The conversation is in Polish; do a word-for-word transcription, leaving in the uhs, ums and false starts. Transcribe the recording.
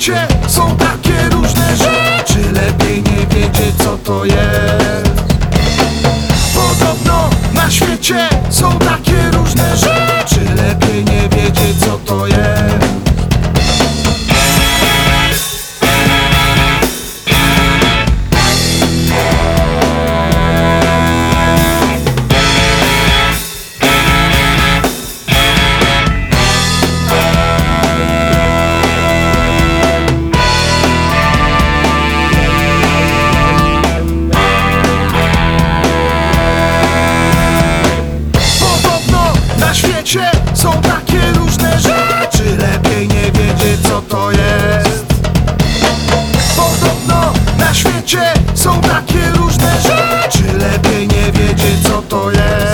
świecie są takie różne rzeczy, lepiej nie wiedzieć, co to jest. Podobno na świecie są takie różne rzeczy, lepiej nie wiedzieć, co to jest. Na świecie są takie różne rzeczy, lepiej nie wiedzieć, co to jest. Podobno na świecie są takie różne rzeczy, lepiej nie wiedzieć, co to jest.